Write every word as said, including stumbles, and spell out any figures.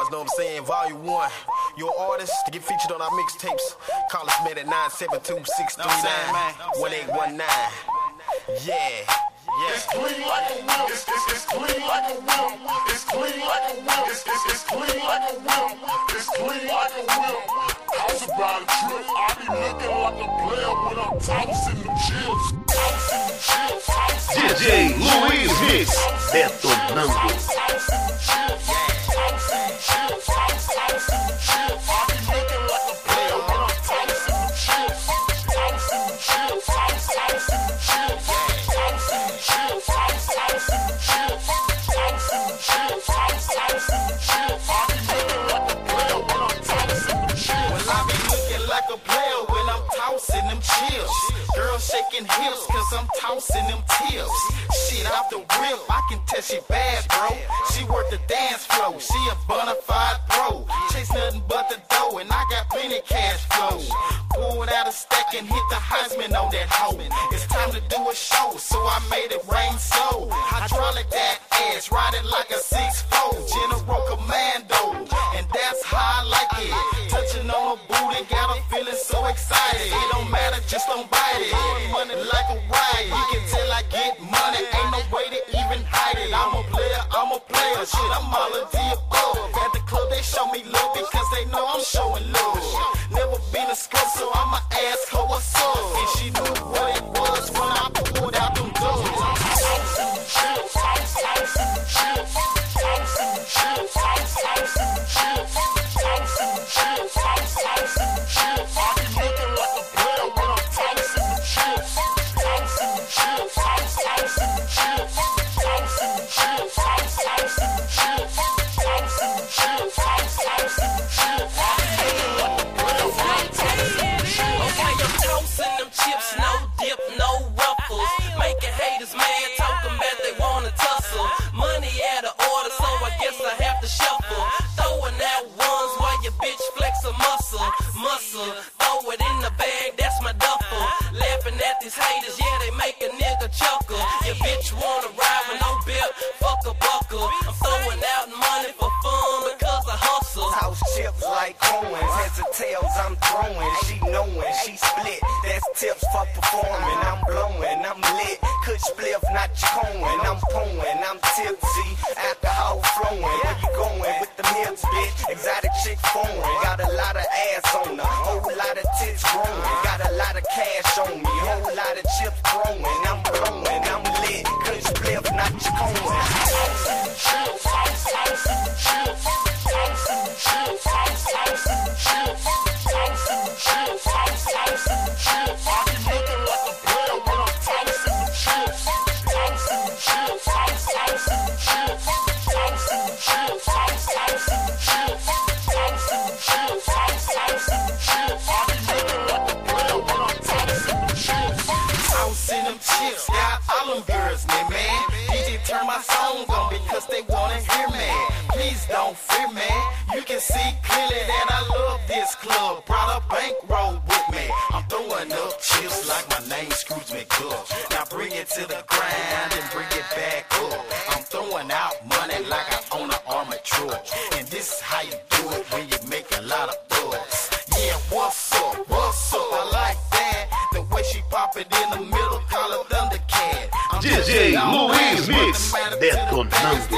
know what I'm saying? Volume one. Your artist to get featured on our mixtapes. Call us man at nine seven two, six three nine, one eight one nine. Yeah. Yeah. It's clean like a whip. It's, it's, it's clean like a whip. It's clean like a whip. It's, it's, it's clean like a whip. It's clean like a whip. How's about a trip? I be looking like a player when I'm tossing the chips. Tossing the chips. Tossing D J Luiz Mix detonando. Tossing the chips. Tossing the chips. Tossing the chips. I be looking like a player when I'm tossing the chips. Tossing the chips. Tossing the chips. Tossing the chips. Tossing the chips. Tossing the chips. Tossing the chips. I be looking like a player when I'm tossing the chips. Well, I be looking like a player when I'm tossing them chips. Girls shaking hips cause I'm tossing them tips. Shit out the whip, I can tell she bad, bro. She work the dance flow, she a bona fide pro. Chase nothing but the dough and I got plenty cash flow. Pulled out a stack and hit the Heisman on that hoe. It's time to do a show, so I made it rain so. Hydraulic that ass, ride it like a six four. General Commando, and that's how I like it. Touching on her booty, got her feeling so excited. It don't matter, just don't bite it. Money like a riot, you can tell I get money. Ain't no way to even hide it. I'm a player, I'm a player. Shit, I'm all of the above. At the club, they show me love because they know I'm showing love. Never been a scrub, so I'ma ask her what's up. And she knew what it was when I pulled out them doors. Tossing the chips. Tossing the chips. Tossing the chips. Tossing the chips. Tossing the chips. Tossing the chips. I be looking like a player when I'm tossing the chips. Tossing the chips. Tossing the chips. Tossing the chips. Tossing the chips. Tossing the chips. Tossing the chips. I be looking like a player when I'm tossing the chips. Okay, I'm tossing them chips, no dip, no ruffles. Making haters mad, talking about they wanna tussle. Money out of order, so I guess I have to shuffle. Throwing out ones while your bitch flex a muscle. Muscle, throw it in the bag, that's my duffel. Laughing at these haters, yeah, they make a nigga chuckle. Your bitch wanna ride with no belt, fuck a buckle. I'm throwing out money for fun because I hustle. House chips like coins, heads or tails I'm throwing. She knowing, she split, that's tips for performing. I'm blowing, I'm lit, kush spliff, not Cohen. I'm pouring, I'm tipsy, alcohol flowing. Where you going with the hips, bitch? Exotic chick foreign. Got a lot of ass on her, whole lot of tits growing. Got a lot of cash on me, whole lot of chips growing. I'm blowing, I'm lit, kush spliff, not Cohen. Tossing the chips. Tossing the chips. Tossing the chips. Tossing the chips. Tossing the chips. Tossing the chips. I be looking like a player when I'm tossing the chips. Tossing the chips. Tossing the chips. Tossing the chips. Tossing the chips. Tossing the chips. Tossing the chips. I be looking like a player when I'm tossing the chips. Tossing them chips, got all them girls, me, man. D J turn my song on because they wanna hear me. Please don't fear me. You can see clearly that I love this club. Brought a bankroll with me. I'm throwing up chips like my name Scrooge McDuck. Now bring it to the ground and bring it back up. I'm throwing out money like I own an armored truck. And this is how you do it when you make a lot of bucks. Yeah, what's up? What's up? I like that. The way she pop it in the middle, call it Thundercat. I'm D J Luiz Mix detonando.